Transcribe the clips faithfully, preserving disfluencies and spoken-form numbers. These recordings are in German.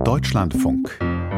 Deutschlandfunk.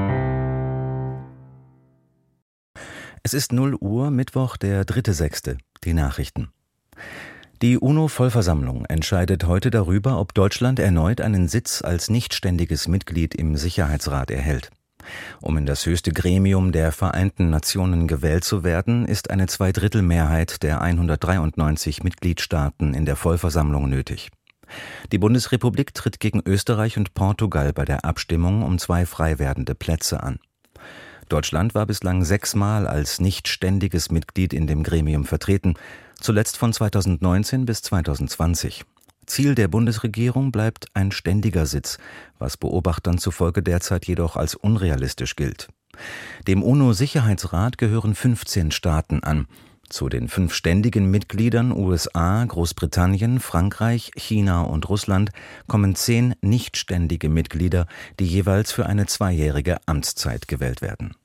Es ist null Uhr, Mittwoch, der dritte sechste. Die Nachrichten. Die UNO-Vollversammlung entscheidet heute darüber, ob Deutschland erneut einen Sitz als nichtständiges Mitglied im Sicherheitsrat erhält. Um in das höchste Gremium der Vereinten Nationen gewählt zu werden, ist eine Zweidrittelmehrheit der hundertdreiundneunzig Mitgliedstaaten in der Vollversammlung nötig. Die Bundesrepublik tritt gegen Österreich und Portugal bei der Abstimmung um zwei frei werdende Plätze an. Deutschland war bislang sechsmal als nichtständiges Mitglied in dem Gremium vertreten, zuletzt von zweitausendneunzehn bis zweitausendzwanzig. Ziel der Bundesregierung bleibt ein ständiger Sitz, was Beobachtern zufolge derzeit jedoch als unrealistisch gilt. Dem UNO-Sicherheitsrat gehören fünfzehn Staaten an. Zu den fünf ständigen Mitgliedern U S A, Großbritannien, Frankreich, China und Russland kommen zehn nichtständige Mitglieder, die jeweils für eine zweijährige Amtszeit gewählt werden.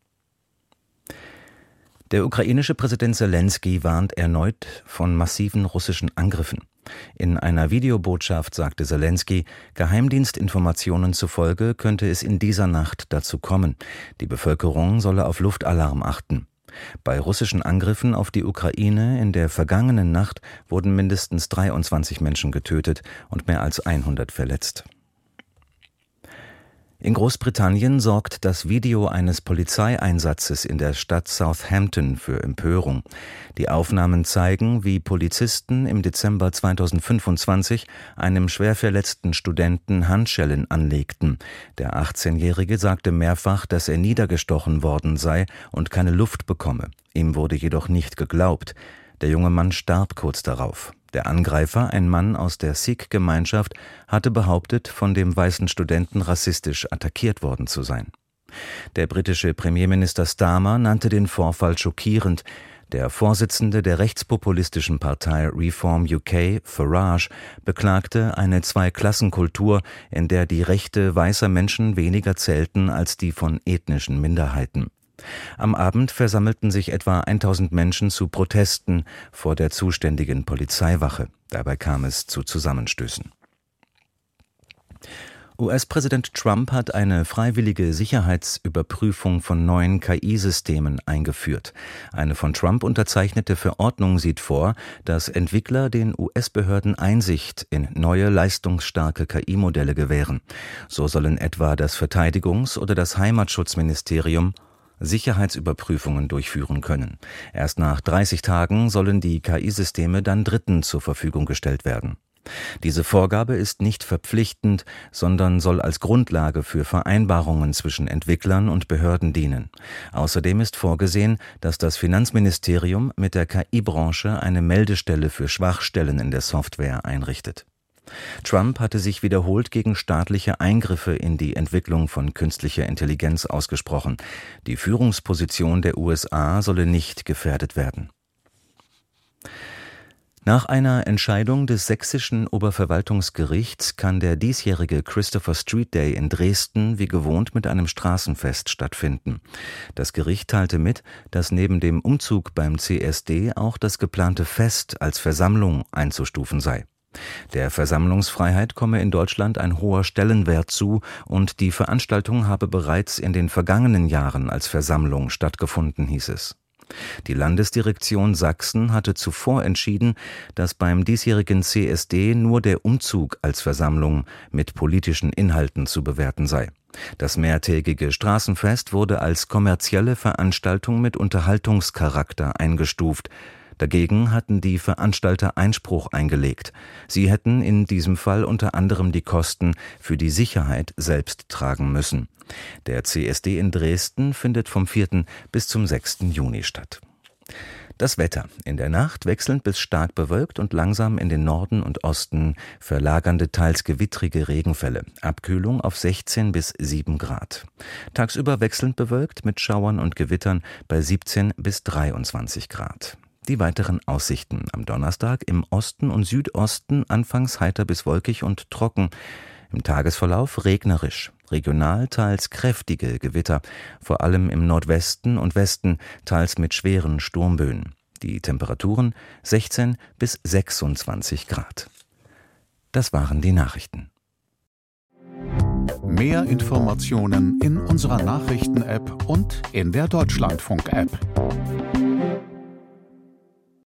Der ukrainische Präsident Selenskyj warnt erneut von massiven russischen Angriffen. In einer Videobotschaft sagte Selenskyj, Geheimdienstinformationen zufolge könnte es in dieser Nacht dazu kommen. Die Bevölkerung solle auf Luftalarm achten. Bei russischen Angriffen auf die Ukraine in der vergangenen Nacht wurden mindestens dreiundzwanzig Menschen getötet und mehr als hundert verletzt. In Großbritannien sorgt das Video eines Polizeieinsatzes in der Stadt Southampton für Empörung. Die Aufnahmen zeigen, wie Polizisten im Dezember zweitausendfünfundzwanzig einem schwer verletzten Studenten Handschellen anlegten. Der achtzehnjährige sagte mehrfach, dass er niedergestochen worden sei und keine Luft bekomme. Ihm wurde jedoch nicht geglaubt. Der junge Mann starb kurz darauf. Der Angreifer, ein Mann aus der Sikh-Gemeinschaft, hatte behauptet, von dem weißen Studenten rassistisch attackiert worden zu sein. Der britische Premierminister Starmer nannte den Vorfall schockierend. Der Vorsitzende der rechtspopulistischen Partei Reform U K, Farage, beklagte eine Zweiklassenkultur, in der die Rechte weißer Menschen weniger zählten als die von ethnischen Minderheiten. Am Abend versammelten sich etwa tausend Menschen zu Protesten vor der zuständigen Polizeiwache. Dabei kam es zu Zusammenstößen. U S-Präsident Trump hat eine freiwillige Sicherheitsüberprüfung von neuen K I-Systemen eingeführt. Eine von Trump unterzeichnete Verordnung sieht vor, dass Entwickler den U S-Behörden Einsicht in neue leistungsstarke K I-Modelle gewähren. So sollen etwa das Verteidigungs- oder das Heimatschutzministerium Sicherheitsüberprüfungen durchführen können. Erst nach dreißig Tagen sollen die K I-Systeme dann Dritten zur Verfügung gestellt werden. Diese Vorgabe ist nicht verpflichtend, sondern soll als Grundlage für Vereinbarungen zwischen Entwicklern und Behörden dienen. Außerdem ist vorgesehen, dass das Finanzministerium mit der K I-Branche eine Meldestelle für Schwachstellen in der Software einrichtet. Trump hatte sich wiederholt gegen staatliche Eingriffe in die Entwicklung von künstlicher Intelligenz ausgesprochen. Die Führungsposition der U S A solle nicht gefährdet werden. Nach einer Entscheidung des sächsischen Oberverwaltungsgerichts kann der diesjährige Christopher Street Day in Dresden wie gewohnt mit einem Straßenfest stattfinden. Das Gericht teilte mit, dass neben dem Umzug beim C S D auch das geplante Fest als Versammlung einzustufen sei. Der Versammlungsfreiheit komme in Deutschland ein hoher Stellenwert zu und die Veranstaltung habe bereits in den vergangenen Jahren als Versammlung stattgefunden, hieß es. Die Landesdirektion Sachsen hatte zuvor entschieden, dass beim diesjährigen C S D nur der Umzug als Versammlung mit politischen Inhalten zu bewerten sei. Das mehrtägige Straßenfest wurde als kommerzielle Veranstaltung mit Unterhaltungscharakter eingestuft. Dagegen hatten die Veranstalter Einspruch eingelegt. Sie hätten in diesem Fall unter anderem die Kosten für die Sicherheit selbst tragen müssen. Der C S D in Dresden findet vom vierten bis zum sechsten Juni statt. Das Wetter. In der Nacht wechselnd bis stark bewölkt und langsam in den Norden und Osten verlagernde, teils gewittrige Regenfälle. Abkühlung auf sechzehn bis sieben Grad. Tagsüber wechselnd bewölkt mit Schauern und Gewittern bei siebzehn bis dreiundzwanzig Grad. Die weiteren Aussichten: am Donnerstag im Osten und Südosten anfangs heiter bis wolkig und trocken. Im Tagesverlauf regnerisch, regional teils kräftige Gewitter, vor allem im Nordwesten und Westen, teils mit schweren Sturmböen. Die Temperaturen sechzehn bis sechsundzwanzig Grad. Das waren die Nachrichten. Mehr Informationen in unserer Nachrichten-App und in der Deutschlandfunk-App.